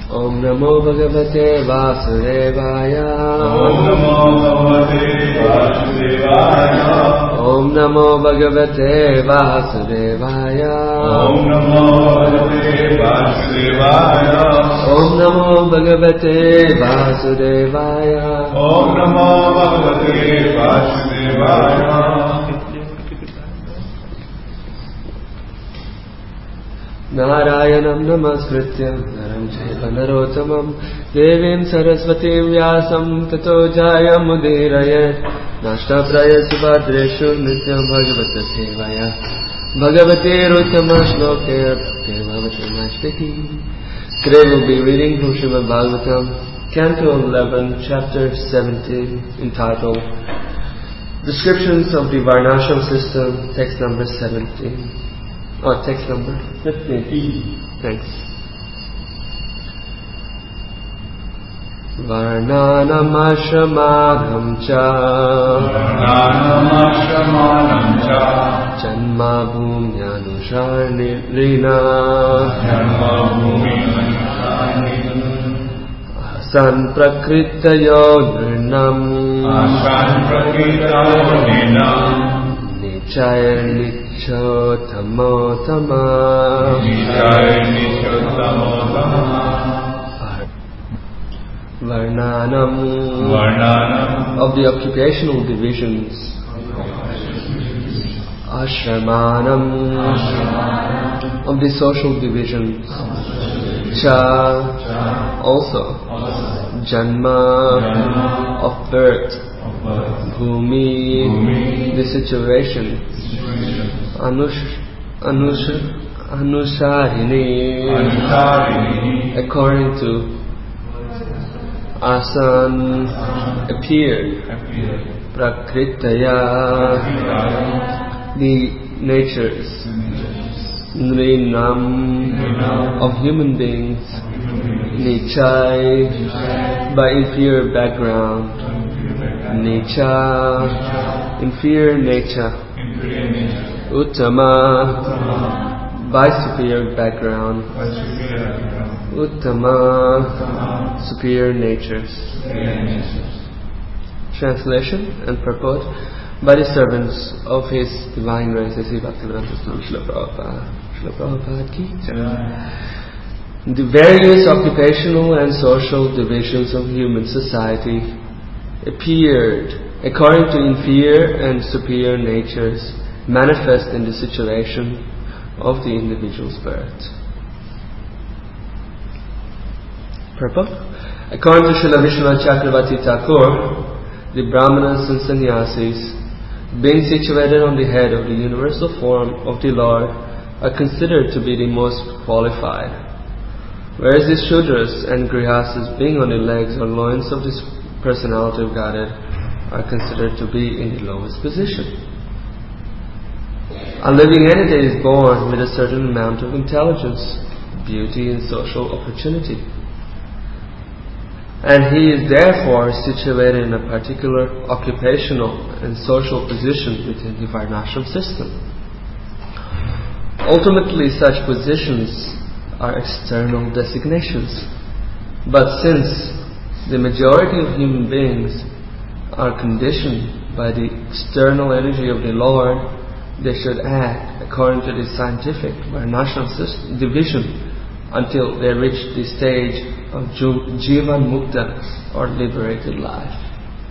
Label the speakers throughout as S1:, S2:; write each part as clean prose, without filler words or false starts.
S1: Om Namo Bhagavate Vasudevaya.
S2: Om Namo Bhagavate Vasudevaya.
S1: Om Namo Bhagavate Vasudevaya.
S2: Om Namo Bhagavate Vasudevaya.
S1: Om Namo Bhagavate Vasudevaya.
S2: Om Namo Bhagavate Vasudevaya.
S1: Narayanam Namaskritya Naram Chaiva Narottamam Devim Saraswatim Vyasam Tato Jayam Udirayat Nashtapraya Subhadreshu Nityam Bhagavata Sevaya Bhagavate Ruttama Shloke Bhagavate Mashtaki. Today we'll be reading from Srimad Bhagavatam, Canto 11, Chapter 17, entitled Descriptions of the Varnashram System, text number 17. Text number 15. Thanks. Varnanam ashramanam cha Janma bhumyanusharnirina Asan prakritayo nirnam Nichaya Chotamotama Varnanam of the occupational divisions, Ashramanam of the social divisions, Cha also, Janma of birth, Bhumi the situation, Anusharini according to Asan appeared, Prakritaya the natures, Nrinam of human beings, Nichai by inferior background, Nicha inferior nature, Uttama by superior background, Uttama superior natures. Translation and purport by the servants of His Divine Grace Sri Bhaktivedanta Swami Srila Prabhupada ki jai. The various occupational and social divisions of human society appeared according to inferior and superior natures manifest in the situation of the individual's birth. Purport. According to Srila Vishwanath Chakravarti Thakur, the Brahmanas and Sannyasis, being situated on the head of the universal form of the Lord, are considered to be the most qualified, whereas the Shudras and Grihastas, being on the legs or loins of this personality of Godhead, are considered to be in the lowest position. A living entity is born with a certain amount of intelligence, beauty and social opportunity, and he is therefore situated in a particular occupational and social position within the Varnashram system. Ultimately, such positions are external designations, but since the majority of human beings are conditioned by the external energy of the Lord, they should act according to the scientific Varnashram division until they reach the stage of Jivan Mukta or liberated life.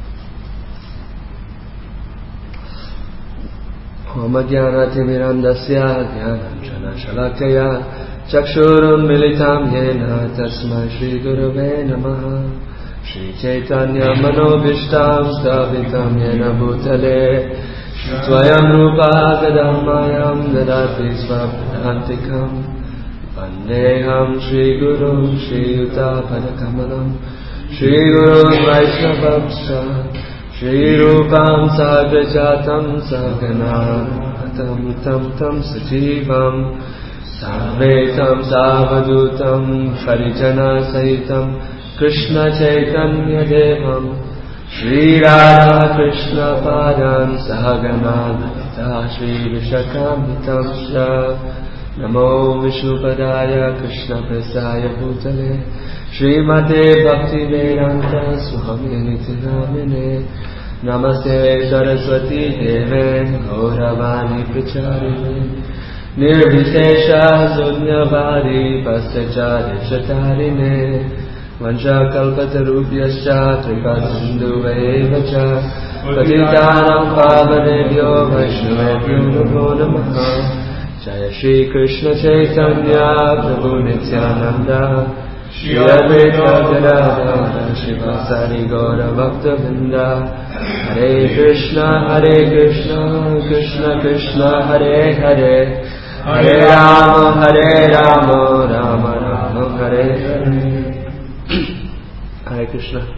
S1: Homadhyanathimiramdasya dhyananjana shalakaya chakshurum militam yena tasmai Shri Gurave Namaha Shri Chaitanya Manobishtam Stavitam Yena Bhutale Swayam Rupa Gadammayam Dadati Svapadantikam Vandeham Shri Guru Shri Yuta Padakamalam Shri Guru Vaishnavamsha Shri Rupam Sagrajatam Saganatam Tam Sajivam Sarvetam Savadutam Harijana Sahitam Krishna Chaitanya Devam Shri Radha Krishna Padam Sahagana Lalita Shri Vishakamitam Shra Namo Vishnupadaya Krishna Prasaya Bhutale Srimate Bhaktivedanta Swami Nitinamine Namaste Saraswati Deve Gauravani Pracharine Nirvishesha Sunyavadi Pasachari Chatarine Vancha Kalpatarubhyascha Tripasindhuvevacha Patitanam Pavanebhyo Vaishnavebhyo Namo Namaha Jaya Shri Krishna Chaitanya Prabhu Nityananda Shri Advaita Gadadhara Srivasadi Gaura Bhakta Vrinda Hare Krishna Krishna Krishna Hare Hare Hare Rama Rama Rama Hare Hare Hare Krishna.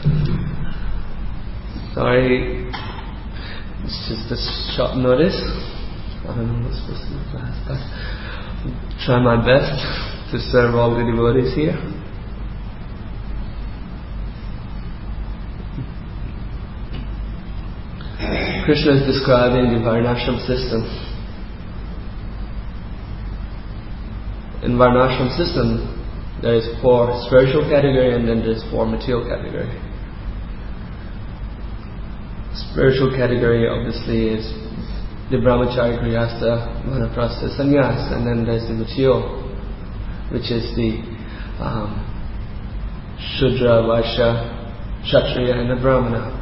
S1: Sorry, it's just a short notice. I don't know what's supposed to be class, but try my best to serve all the devotees here. Krishna is describing the Varnashram system. In Varnashram system, there is 4 spiritual category and then there is 4 material category. Spiritual category obviously is the Brahmachari, Grihastha, Vanaprastha, Sannyas, and then there's the material, which is the Shudra, Vaishya, Kshatriya, and the Brahmana.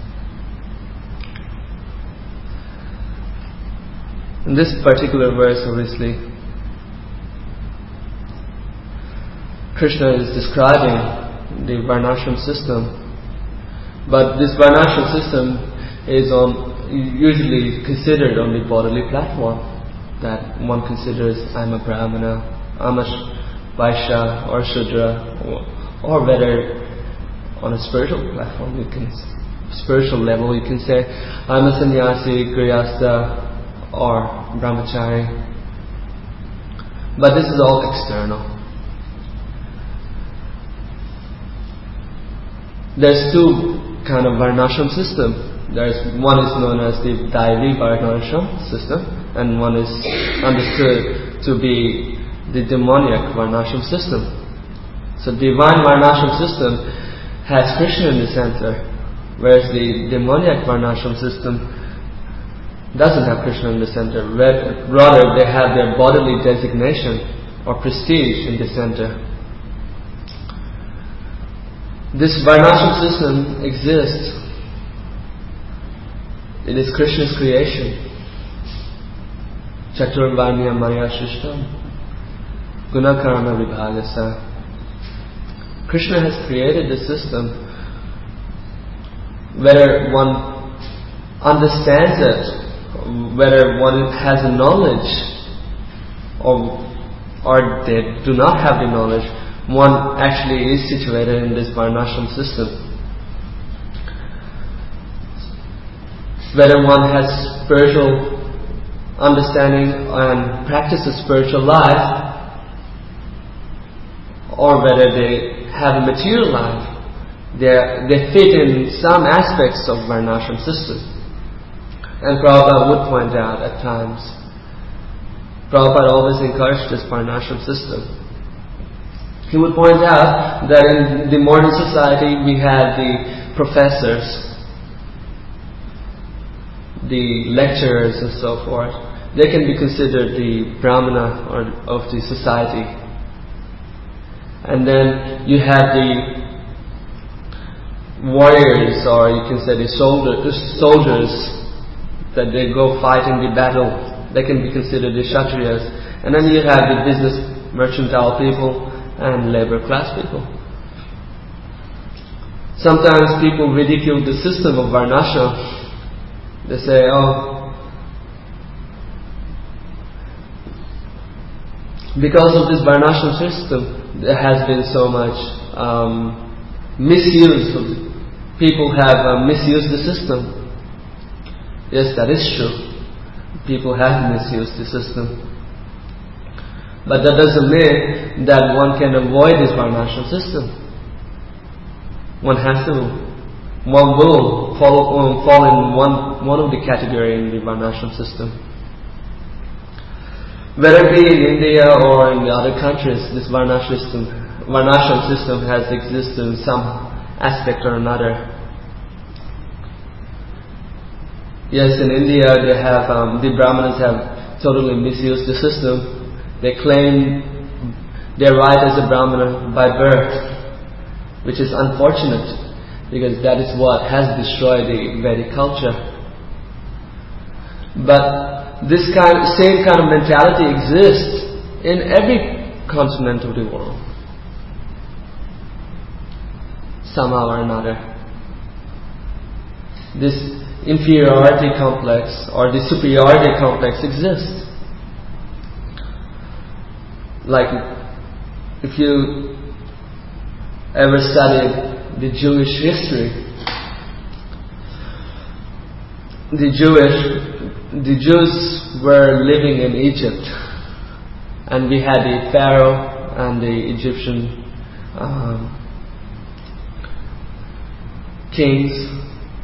S1: In this particular verse, obviously, Krishna is describing the Varnashram system, but this Varnashram system is usually considered on the bodily platform, that one considers I'm a Brahmana, I'm a Vaishya or Shudra, or better on a spiritual platform, spiritual level, you can say I'm a sannyasi, grihastha or brahmachari. But this is all external. There's 2 kind of Varnashram system. One is known as the Daivi Varnashram system, and one is understood to be the demoniac Varnashram system. So divine Varnashram system has Krishna in the center, whereas the demoniac Varnashram system doesn't have Krishna in the center. Rather, they have their bodily designation or prestige in the center. This Varnashram system exists. It is Krishna's creation. Chaturvarnya Maya Shrishtam Gunakarma Vibhagasa. Krishna has created the system. Whether one understands it, whether one has a knowledge, or they do not have the knowledge, one actually is situated in this Varnashram system. Whether one has spiritual understanding and practices spiritual life, or whether they have a material life, they fit in some aspects of Varnashram system. And Prabhupada would point out at times. Prabhupada always encouraged this Varnashram system. He would point out that in the modern society we have the professors, the lecturers and so forth. They can be considered the Brahmana of the society. And then you have the warriors, or you can say the soldiers that they go fight in the battle. They can be considered the Kshatriyas. And then you have the business mercantile people and labor class people. Sometimes people ridicule the system of Varnashram. They say, because of this Varnashram system, there has been so much misuse. People have misused the system. Yes, that is true. People have misused the system. But that doesn't mean that one can avoid this Varnashram system. One has to. One will fall in one of the category in the Varnashram system. Whether it be in India or in the other countries, this varnashram system has existed in some aspect or another. Yes, in India they have the Brahmanas have totally misused the system. They claim their right as a Brahmana by birth, which is unfortunate because that is what has destroyed the Vedic culture. But this same kind of mentality exists in every continent of the world, somehow or another. This inferiority complex or the superiority complex exists. Like if you ever studied the Jewish history, the Jews were living in Egypt, and we had the Pharaoh and the Egyptian kings.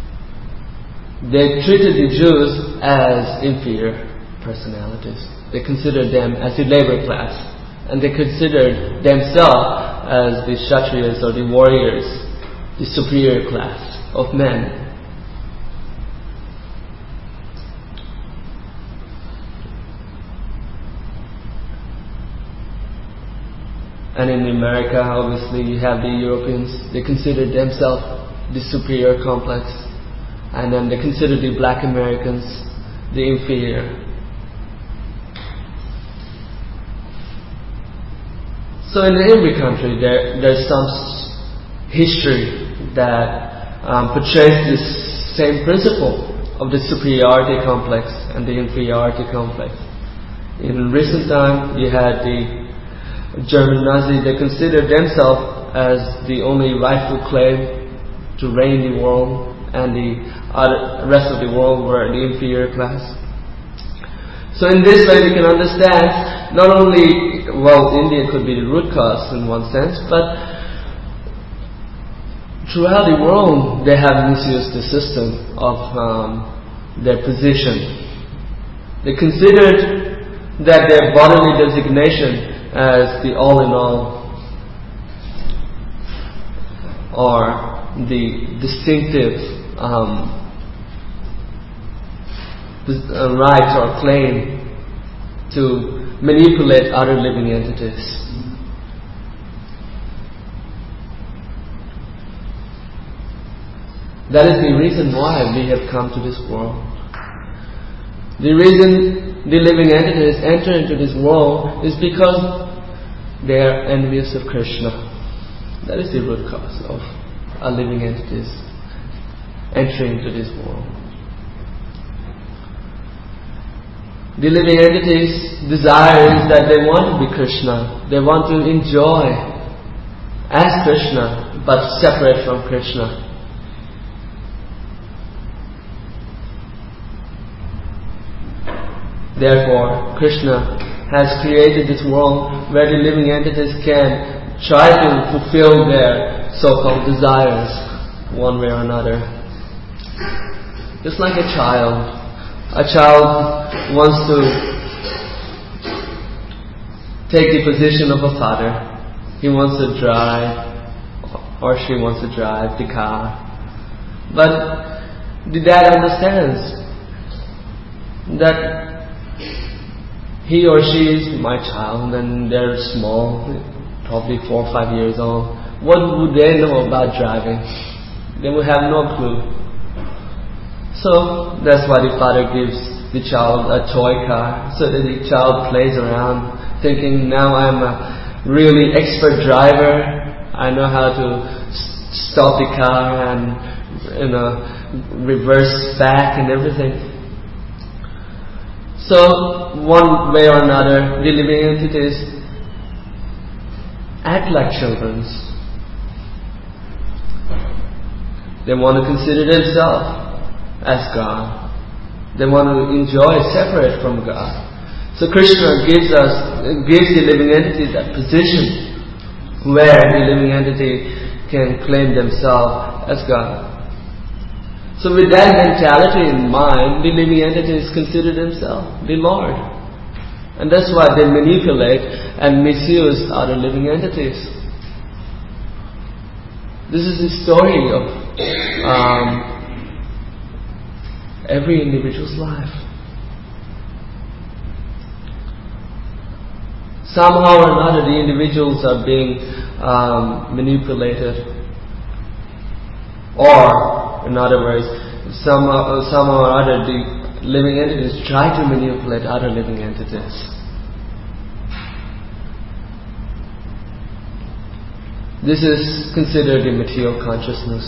S1: They treated the Jews as inferior personalities. They considered them as the labor class, and they considered themselves as the Kshatriyas or the warriors, the superior class of men. And in America, obviously, you have the Europeans. They considered themselves the superior complex. And then they consider the black Americans the inferior. So in every country there's some history that portrays this same principle of the superiority complex and the inferiority complex. In recent time you had the German Nazi. They considered themselves as the only rightful claim to reign the world, and the rest of the world were the inferior class. So in this way we can understand not only, India could be the root cause in one sense, but throughout the world they have misused the system of their position. They considered that their bodily designation as the all-in-all, or the distinctive right or claim to manipulate other living entities. That is the reason why we have come to this world. The reason the living entities enter into this world is because they are envious of Krishna. That is the root cause of our living entities entering into this world. The living entities' desire is that they want to be Krishna. They want to enjoy as Krishna, but separate from Krishna. Therefore, Krishna has created this world where the living entities can try to fulfill their so-called desires one way or another. Just like a child. A child wants to take the position of a father. He wants to drive, or she wants to drive the car. But the dad understands that he or she is my child and they're small, probably 4 or 5 years old. What would they know about driving? They would have no clue. So that's why the father gives the child a toy car, so that the child plays around thinking, now I'm a really expert driver. I know how to stop the car and reverse back and everything. So one way or another, the living entities act like children. They want to consider themselves as God. They want to enjoy separate from God. So Krishna gives the living entity that position where the living entity can claim themselves as God. So with that mentality in mind, the living entities consider themselves the Lord. And that's why they manipulate and misuse other living entities. This is the story of every individual's life. Somehow or another, the individuals are being manipulated. Or, in other words, somehow or other, the living entities try to manipulate other living entities. This is considered the material consciousness.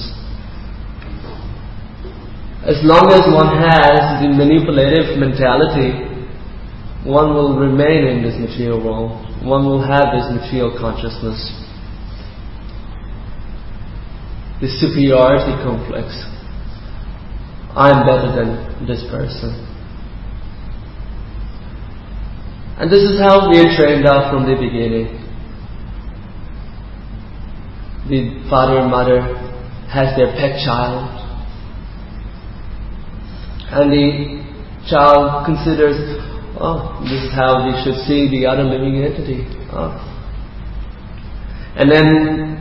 S1: As long as one has the manipulative mentality, one will remain in this material world. One will have this material consciousness. The superiority complex. I'm better than this person. And this is how we are trained up from the beginning. The father and mother has their pet child, and the child considers, this is how we should see the other living entity. And then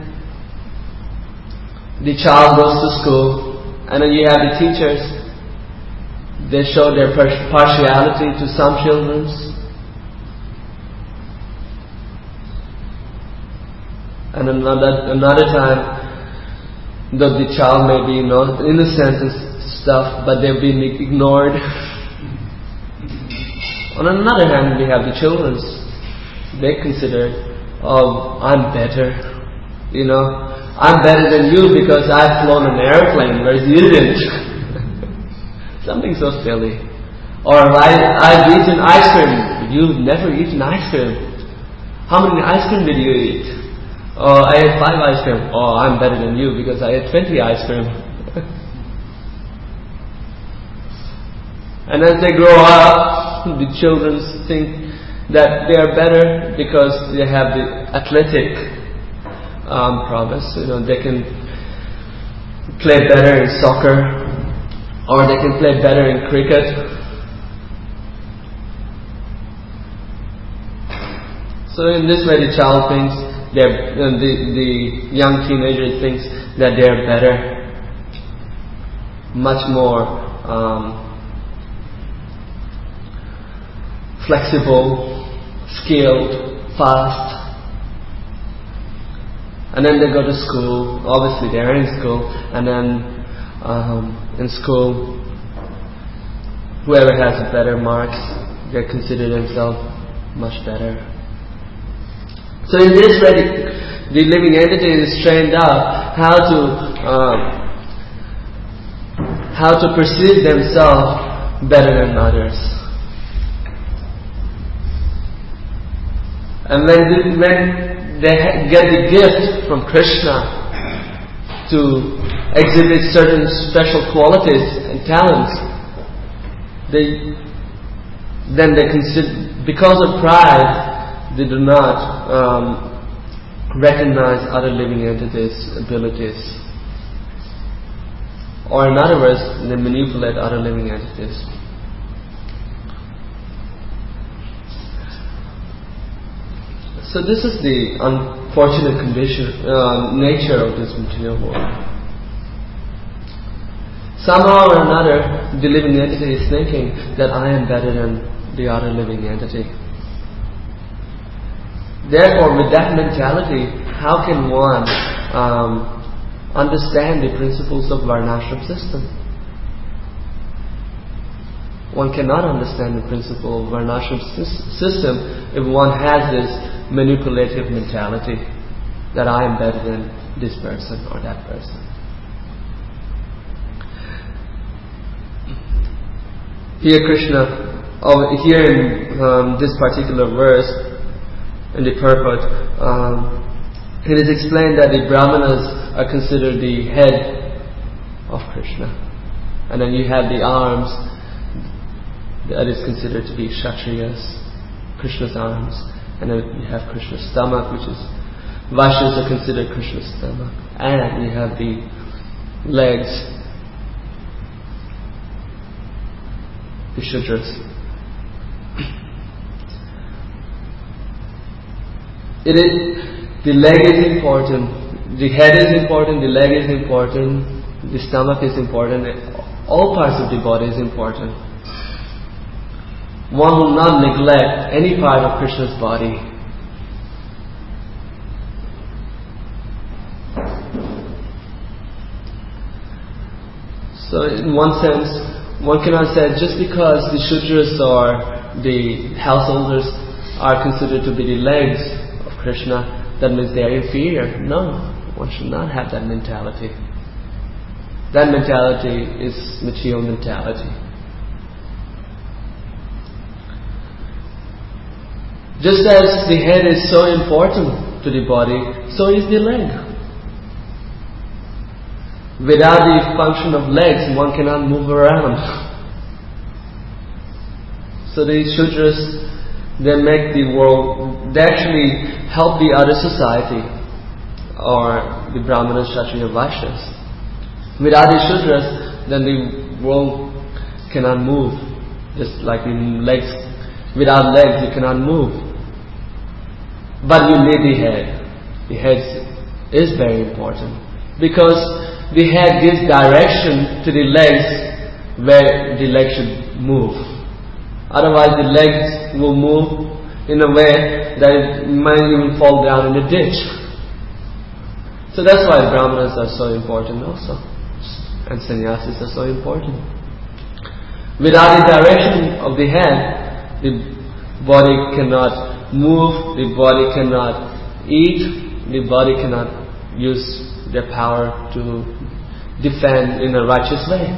S1: the child goes to school, and then you have the teachers. They show their partiality to some children. And another time, though the child may be innocent and stuff, but they're being ignored. On another hand, we have the children. They consider, I'm better. I'm better than you because I've flown an airplane, whereas you didn't. Something so silly. Or I've eaten ice cream. You've never eaten ice cream. How many ice cream did you eat? I ate 5 ice cream. I'm better than you because I ate 20 ice cream. And as they grow up, the children think that they are better because they have the athletic prowess. They can play better in soccer, or they can play better in cricket. So in this way, the child thinks the young teenager thinks that they are better, much more flexible, skilled, fast. And then they go to school. Obviously they are in school. And then in school, whoever has better marks, they consider themselves much better. So in this way, the living entity is trained up how to perceive themselves better than others. And when they get the gift from Krishna to exhibit certain special qualities and talents, then they consider, because of pride, they do not recognize other living entities' abilities. Or in other words, they manipulate other living entities. So this is the unfortunate nature of this material world. Somehow or another, the living entity is thinking that I am better than the other living entity. Therefore, with that mentality, how can one understand the principles of Varnashram system? One cannot understand the principle of Varnashram system if one has this manipulative mentality that I am better than this person or that person. Here here in this particular verse, in the purport, it is explained that the Brahmanas are considered the head of Krishna. And then you have the arms, that is considered to be Kshatriyas, Krishna's arms. And then you have Krishna's stomach, which is Vaishyas are considered Krishna's stomach. And you have the legs, the Shudras. The leg is important, the head is important, the leg is important, the stomach is important, all parts of the body is important. One will not neglect any part of Krishna's body. So in one sense, one cannot say just because the Shudras or the householders are considered to be the legs of Krishna, that means they are inferior. No, one should not have that mentality. That mentality is material mentality. Just as the head is so important to the body, so is the leg. Without the function of legs, one cannot move around. So the Shudras, they make the world, they actually help the other society, or the Brahmanas, Kshatriya, Vaishyas. Without the Shudras, then the world cannot move. Just like the legs, without legs you cannot move. But you need the head. The head is very important, because the head gives direction to the legs where the legs should move. Otherwise the legs will move in a way that it might even fall down in a ditch. So that's why Brahmanas are so important also, and sannyasis are so important. Without the direction of the head, the body cannot move, the body cannot eat, the body cannot use their power to defend in a righteous way.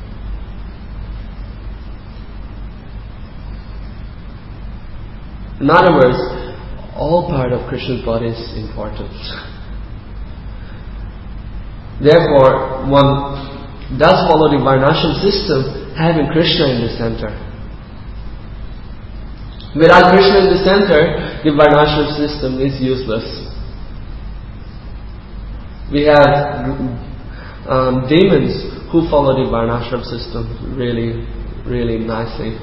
S1: In other words, all part of Krishna's body is important. Therefore, one does follow the Varnashram system, having Krishna in the center. Without Krishna in the center, the Varnashram system is useless. We have demons who follow the Varnashram system really, really nicely.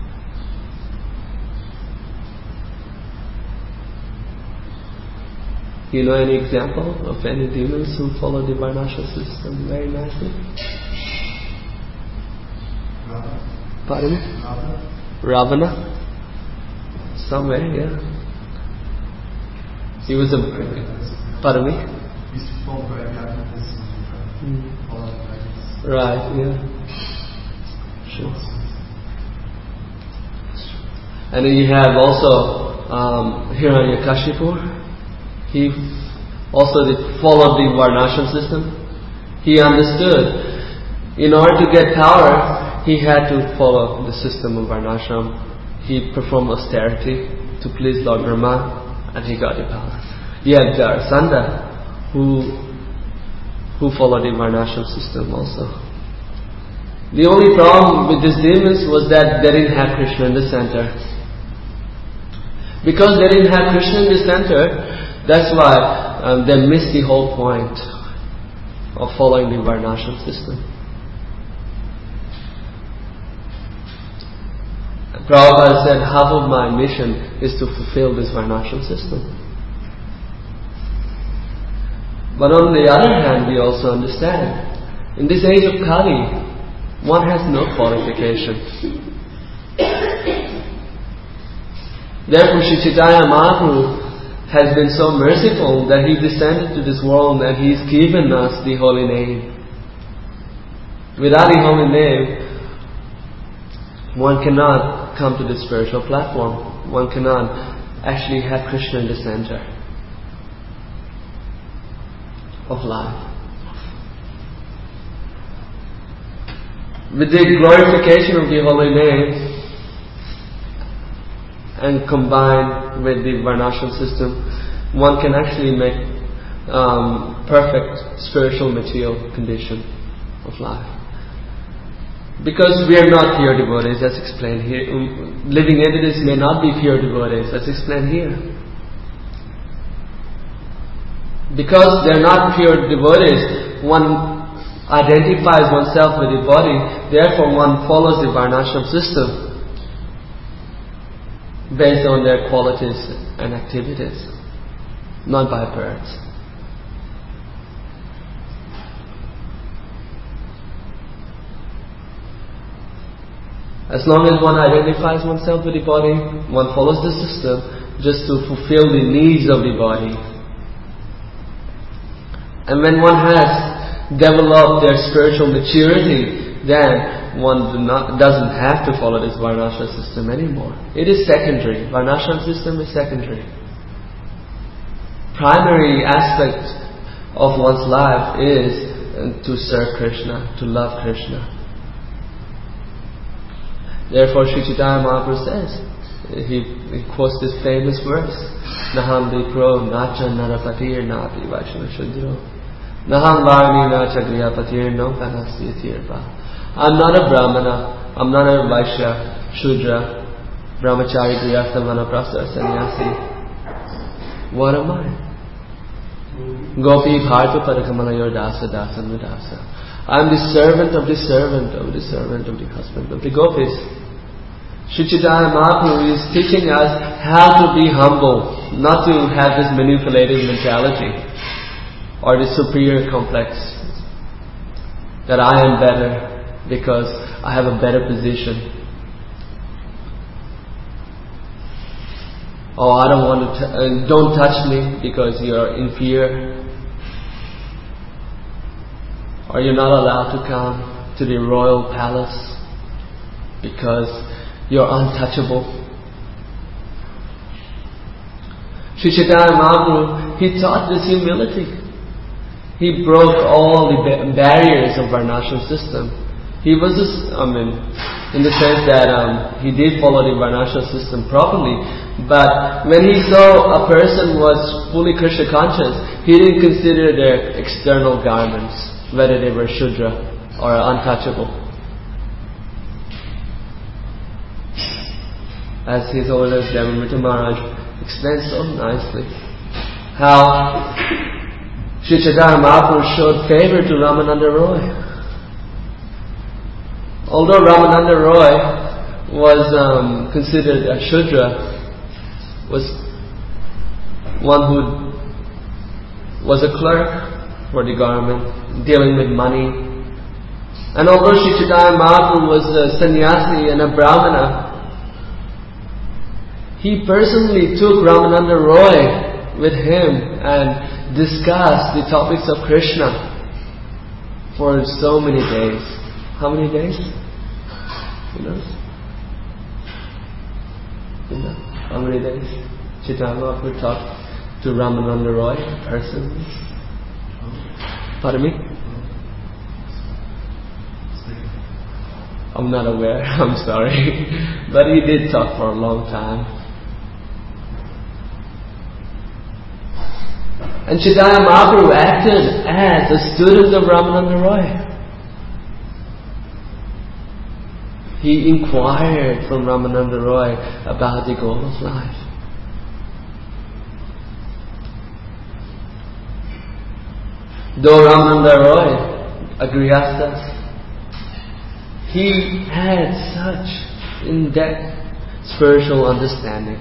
S1: Do you know any example of any demons who follow the Varnashram system very nicely? Pardon me? Ravana? Somewhere, yeah. He was a... Pardon me? Right, yeah. Sure. And then you have also Hiranyakashipu. He also followed the Varnashram system. He understood, in order to get power, he had to follow the system of Varnashram. He performed austerity to please Lord Brahma, and he got the power. You have Jarasandha, who followed the Varnashram system also. The only problem with these demons was that they didn't have Krishna in the center. Because they didn't have Krishna in the center, that's why they missed the whole point of following the Varnashram system. Prabhupada said, half of my mission is to fulfill this Varnashram system. But on the other hand, we also understand, in this age of Kali, one has no qualification. Therefore, Sri Chaitanya Mahaprabhu has been so merciful that he descended to this world and he's given us the holy name. Without the holy name, one cannot come to the spiritual platform. One cannot actually have Krishna in the center of life. With the glorification of the holy name and combined with the Varnashram system, one can actually make perfect spiritual material condition of life. Because we are not pure devotees, as explained here. Living entities may not be pure devotees, as explained here. Because they are not pure devotees, one identifies oneself with the body, therefore one follows the Varnashram system based on their qualities and activities. not by birth. As long as one identifies oneself with the body, one follows the system just to fulfill the needs of the body. And when one has developed their spiritual maturity, then one doesn't have to follow this Varnashram system anymore. It is secondary. Varnashram system is secondary. Primary aspect of one's life is to serve Krishna, to love Krishna. Therefore, Sri Chaitanya Mahaprabhu says, he quotes this famous verse, Naham Vipro Nacha Narapatir Napi Vaishnava Shudro Naham Varni Nacha Griyapatir No Kanasya Tirpa. I'm not a Brahmana, I'm not a Vaishya, Shudra, Brahmachari, Grihastha, Vanaprastha, Sannyasi. What am I? Gopi Bharta Parakamalayor Dasa Dasan Vidasa. I'm the servant of the servant of the servant of the husband of the gopis. Sri Chaitanya Mahaprabhu is teaching us how to be humble, not to have this manipulative mentality or the superior complex that I am better because I have a better position. Oh, I don't want to don't touch me because you're inferior. Or you're not allowed to come to the royal palace because you're untouchable. Sri Chaitanya Mahaprabhu, he taught this humility. He broke all the barriers of Varnashram system. He was in the sense that he did follow the Varnashram system properly, but when he saw a person was fully Krishna conscious, he didn't consider their external garments, whether they were Shudra or untouchable. As His Holiness Devamrita Maharaj explains so nicely, how Sri Chaitanya Mahaprabhu showed favor to Ramananda Roy. Although Ramananda Roy was considered a Shudra, was one who was a clerk for the government, dealing with money. And although Sri Chaitanya Mahaprabhu was a sannyasi and a brahmana, he personally took Ramananda Roy with him and discussed the topics of Krishna for so many days. How many days? Who knows? You know? How many days? Chaitanya Mahaprabhu talked to Ramananda Roy personally. Pardon me? I'm not aware, I'm sorry. But he did talk for a long time. And Chaitanya Mahaprabhu acted as a student of Ramananda Roy. He inquired from Ramananda Roy about the goal of life. Though Ramananda Roy, a Grihastha, he had such in-depth spiritual understanding.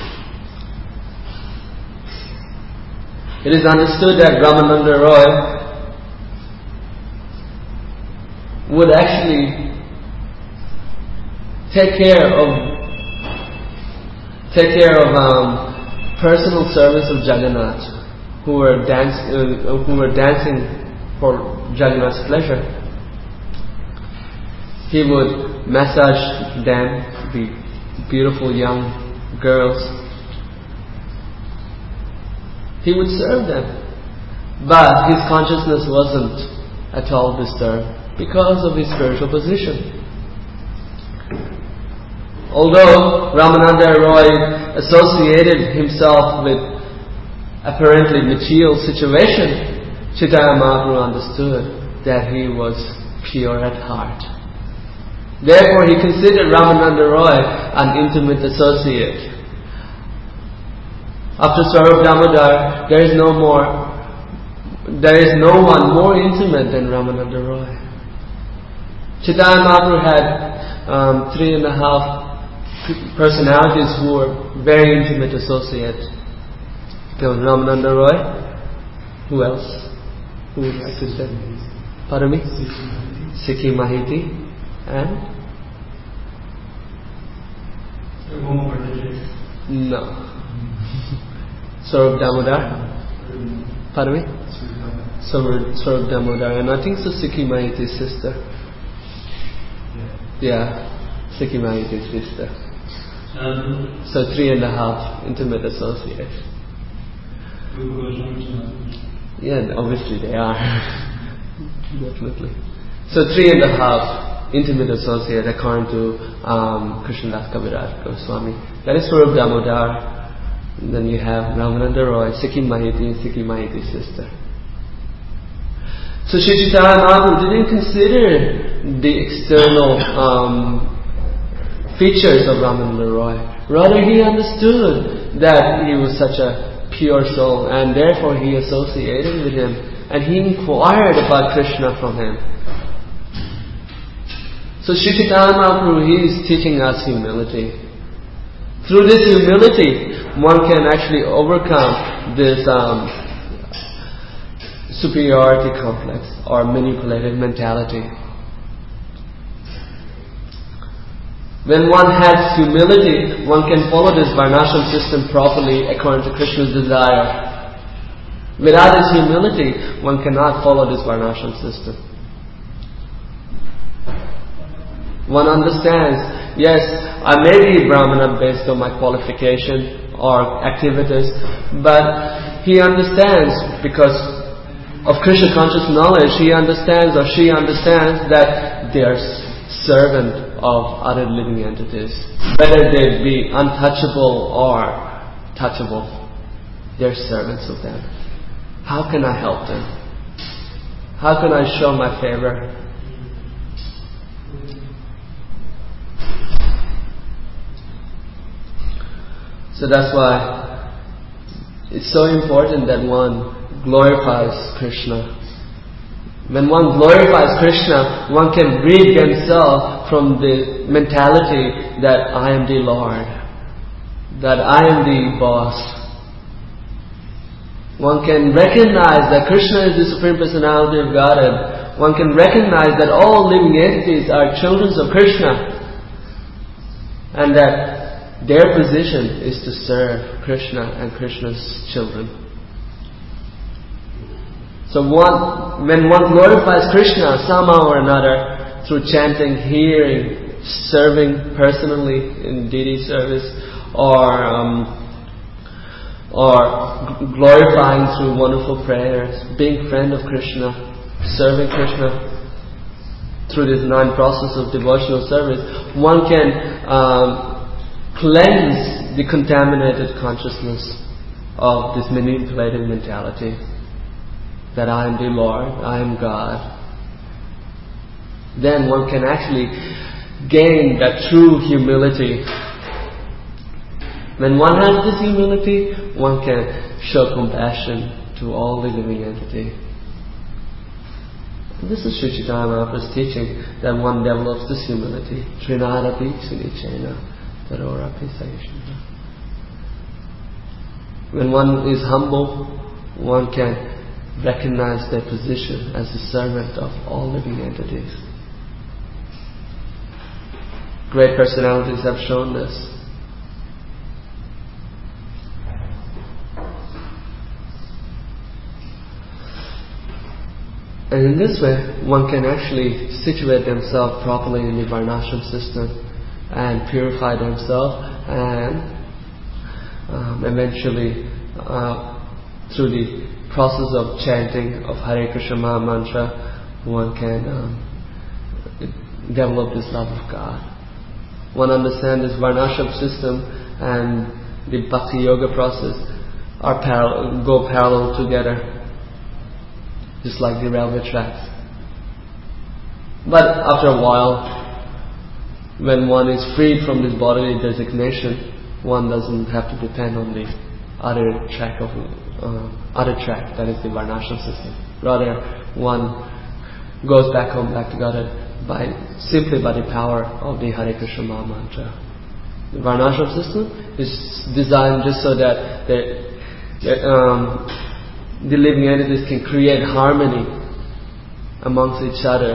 S1: It is understood that Ramananda Roy would actually take care of personal servants of Jagannath who were dancing for Jagannath's pleasure. He would massage them, the beautiful young girls. He would serve them, but his consciousness wasn't at all disturbed because of his spiritual position. Although Ramananda Roy associated himself with apparently material situation, Chaitanya Mahaprabhu understood that he was pure at heart. Therefore, he considered Ramananda Roy an intimate associate. After Swarup Damodar, there is no one more intimate than Ramananda Roy. Chaitanya Mahaprabhu had 3.5 personalities who were very intimate associates. Ramananda Roy. Who else? Who would like to say? Pardon me? Sikhi Mahiti. And? No. Swarup Damodar. Pardon me? Swarup Damodar. And I think so Sikhi Mahiti's sister. Yeah. Sikhi Mahiti's sister. So 3.5 intimate associates. Yeah, obviously they are. Definitely. So 3.5 intimate associate according to Krishnadas Kaviraj Goswami. That is Swarup Damodar. And then you have Ramananda Roy, Sikhi Mahiti, and Sikhi Mahiti's sister. So Sri Chaitanya Mahaprabhu didn't consider the external features of Ramananda Roy. Rather, he understood that he was such a pure soul, and therefore he associated with him, and he inquired about Krishna from him. So Sri Chaitanya Mahaprabhu, he is teaching us humility. Through this humility, one can actually overcome this superiority complex or manipulative mentality. When one has humility, one can follow this Varnashram system properly according to Krishna's desire. Without this humility, one cannot follow this Varnashram system. One understands, yes, I may be Brahmana based on my qualification or activities, but he understands because of Krishna conscious knowledge, he understands or she understands that they are servant of other living entities. Whether they be untouchable or touchable, they're servants of them. How can I help them? How can I show my favor? So that's why it's so important that one glorifies Krishna. When one glorifies Krishna, one can rid themselves from the mentality that I am the Lord, that I am the boss. One can recognize that Krishna is the Supreme Personality of Godhead. One can recognize that all living entities are children of Krishna, and that their position is to serve Krishna and Krishna's children. So when one glorifies Krishna somehow or another, through chanting, hearing, serving personally in deity service, or glorifying through wonderful prayers, being friend of Krishna, serving Krishna through this 9 process of devotional service, one can cleanse the contaminated consciousness of this manipulative mentality that I am the Lord, I am God. Then one can actually gain that true humility. When one has this humility, one can show compassion to all the living entity. This is Sri Chaitanya Mahaprabhu's teaching, that one develops this humility. Trinadapi sunichena tarorapi sayishna. When one is humble, one can recognize their position as the servant of all living entities. Great personalities have shown this. And in this way, one can actually situate themselves properly in the Varnashram system and purify themselves, and eventually through the process of chanting of Hare Krishna Maha Mantra, one can develop this love of God. One understands this Varnashram system and the Bhakti Yoga process go parallel together, just like the railway tracks. But after a while, when one is freed from this bodily designation, one doesn't have to depend on the other track, that is the Varnashram system. Rather, one goes back home, back to Godhead, simply by the power of the Hare Krishna Maha Mantra. The Varnashram system is designed just so that the living entities can create harmony amongst each other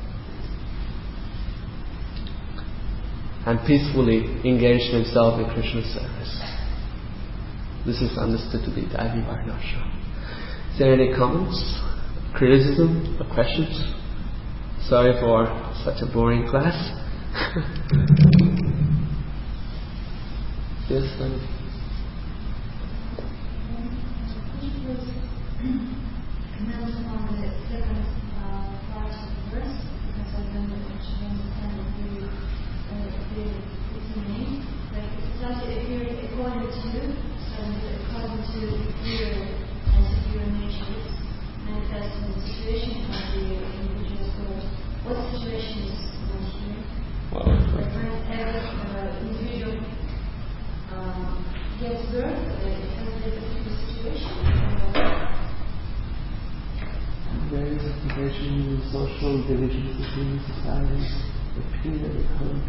S1: and peacefully engage themselves in Krishna's service. This is understood to be Daivi Varnashram. Is there any comments, criticism, or questions? Sorry for such a boring class. Yes, honey.
S3: Comment on the second part of the verse, because I don't actually understand the meaning. Like it does appear according to, so according to superior and superior natures, manifest in the situation of the individual's world. What situation is not here? Like when every individual gets birth, it has a particular situation.
S1: Various occupations and social divisions between societies appear at the current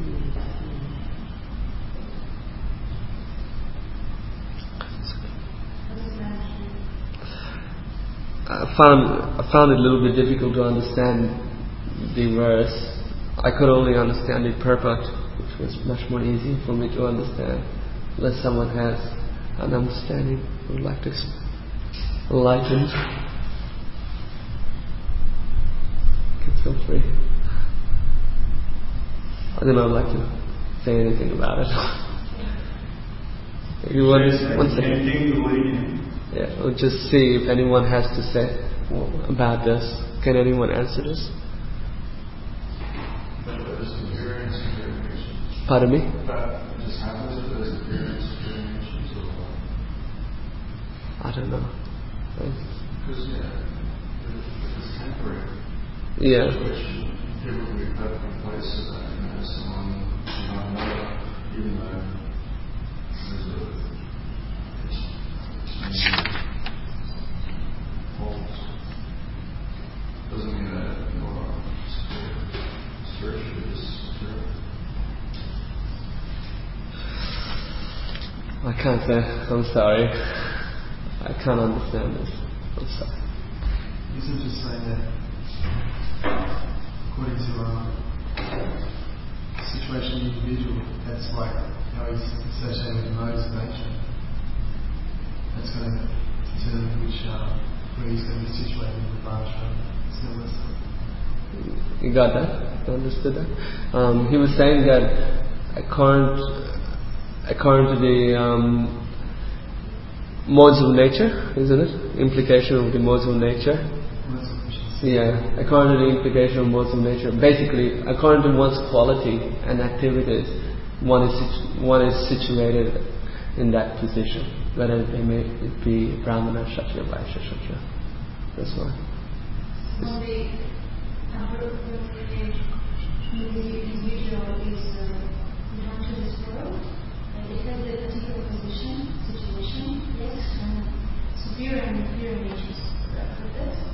S1: I found it a little bit difficult to understand the verse. I could only understand the purport, which was much more easy for me to understand. Unless someone has an understanding, would like to enlighten. Feel free. I don't know, I'd like to say anything about it. You want one second? Yeah, we'll just see if anyone has to say about this. Can anyone answer this? Pardon me? I don't know.
S2: Because it's temporary.
S1: Yeah.
S2: Typically put in place so that someone not know, even though there's a fault, doesn't mean that your search is true.
S1: I can't say. I'm sorry. I can't understand this. I'm sorry.
S4: Isn't just saying that according to situation of the individual, that's like how he's associated with the modes of nature. That's going to determine where he's going to be situated in the Varnashram.
S1: You got that? You understood that? He was saying that according to the modes of nature, isn't it? Implication of the modes of nature. Yeah, according to the implication of modes of nature. Basically, according to one's quality and activities, one is situated in that position, whether it may be Brahmana, Kshatriya, Vaishya, Shudra. That's why.
S3: So the individual is belong to this world, and it has a particular position, situation, yes, and superior and inferior natures. Correct?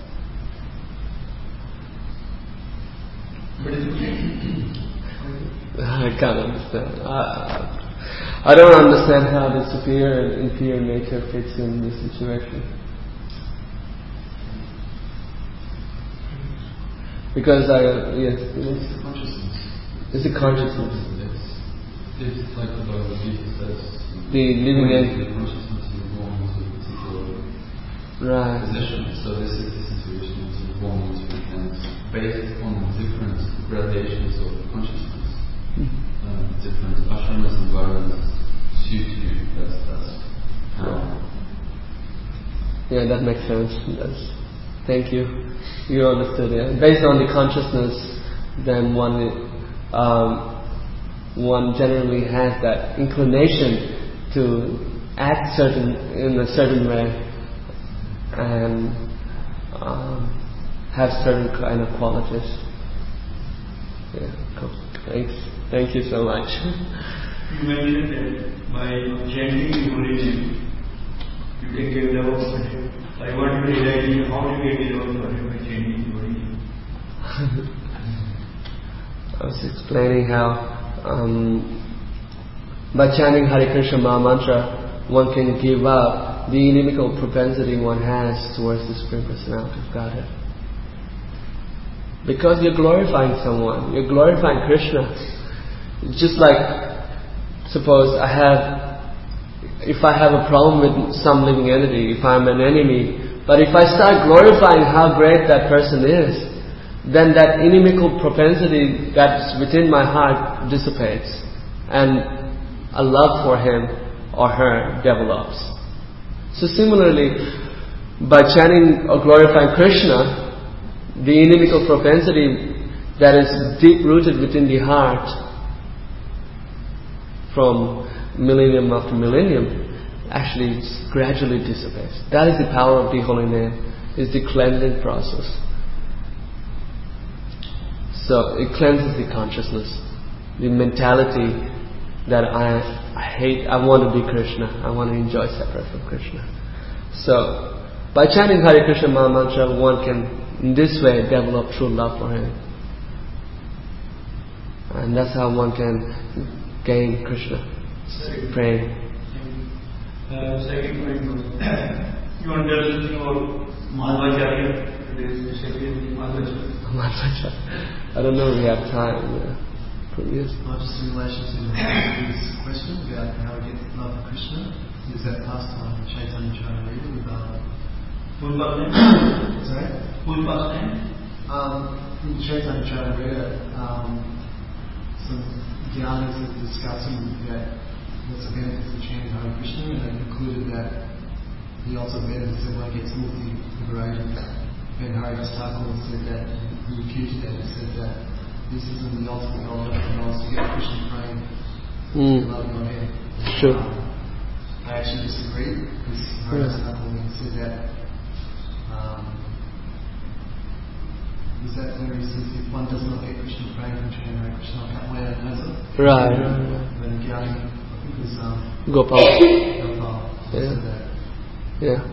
S1: I can't understand. I don't understand how the superior and inferior nature fits in this situation. Because yes.
S5: It's consciousness.
S1: It's a consciousness.
S5: It's like the Bhagavad Gita says.
S1: The living entity.
S5: The consciousness is born into a particular position. So this is the situation it's born into, and it's based on different gradations of consciousness. Different ashramas and environments suit you. That's how.
S1: Yeah, that makes sense. Thank you. You understood, yeah. Based on the consciousness, then one generally has that inclination to act in a certain way and have certain kind of qualities. Yeah, cool. Thanks. Thank you so much.
S6: You mentioned that by chanting the holy name, you can get love of God. I want to realize how do you get the love of God by chanting the holy name?
S1: I was explaining how by chanting Hare Krishna Maha Mantra, one can give up the inimical propensity one has towards the Supreme Personality of Godhead. Because you're glorifying someone, you're glorifying Krishna. It's just like, suppose if I have a problem with some living entity, if I'm an enemy, but if I start glorifying how great that person is, then that inimical propensity that's within my heart dissipates, and a love for him or her develops. So similarly, by chanting or glorifying Krishna, the inimical propensity that is deep rooted within the heart from millennium after millennium actually gradually dissipates. That is the power of the holy name, is the cleansing process. So it cleanses the consciousness, the mentality that I want to be Krishna, I want to enjoy separate from Krishna. So by chanting Hare Krishna Maha Mantra, one can in this way develop true love for him. And that's how one can gain Krishna. Praying.
S6: Second point was, you want to tell something about Madhvacharya?
S1: I don't know if we have time. Yes.
S4: Just in relation to this question about how we get love for Krishna, is that pastime Chaitanya Charitamrita with
S6: full past name?
S4: Sorry?
S6: Full past name?
S4: In Chaitanya Charitamrita, some Gyanis are discussing that what's the benefits of chanting Hare Krishna, and they concluded that the ultimate benefits that one gets mukti liberation. Ben Haridas Thakur said that, he refuted that, he said that this isn't the ultimate goal, the goal is to get Krishna praying, love your head.
S1: Sure.
S4: I actually disagree, because Haridas Thakur said that, is that where he says if one does not get Krishna praying from chanting Hare Krishna, Katmaya Nasa?
S1: Right.
S4: But Gyani, I think it was
S1: Gopal.
S4: Said that.
S1: Yeah.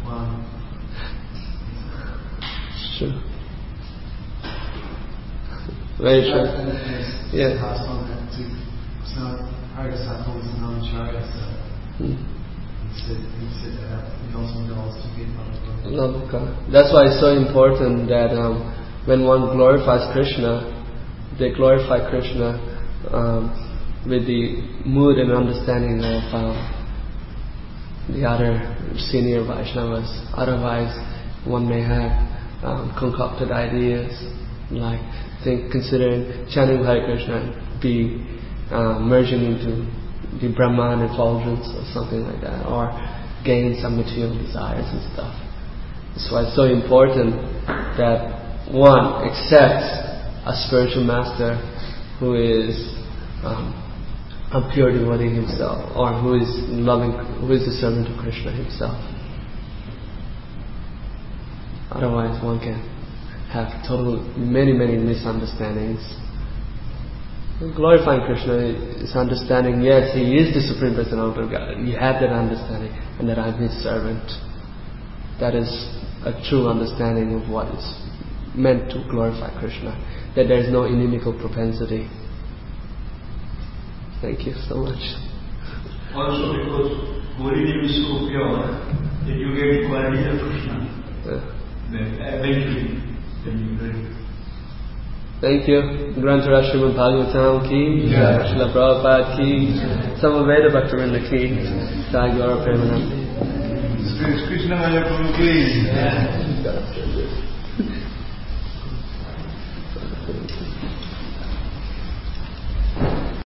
S1: True. Very true. Yeah.
S4: Passed on that to Haridas Thakur was a non-Acharya, so he said that the ultimate goal is to get love of God.
S1: That's why it's so important that when one glorifies Krishna, they glorify Krishna with the mood and understanding of the other senior Vaishnavas. Otherwise, one may have concocted ideas, like considering chanting Hare Krishna and be merging into the Brahman effulgence or something like that, or gain some material desires and stuff. That's why it's so important that one accepts a spiritual master who is a pure devotee himself, or who is the servant of Krishna himself. Otherwise, one can have many misunderstandings. Glorifying Krishna is understanding, yes, he is the Supreme Personality of God. You have that understanding, and that I'm his servant. That is a true understanding of what is meant to glorify Krishna. That there is no inimical propensity. Thank you so much.
S6: Also because holy name is so pure that you get quality of Krishna. Eventually, then you get it.
S1: Thank you. Grantara Srimad Bhagavatam ki, Srila Prabhupada ki, Samaveda Bhaktivinoda ki, Sai Gaura Premanandi.
S2: Krishna Maya Prabhu ki.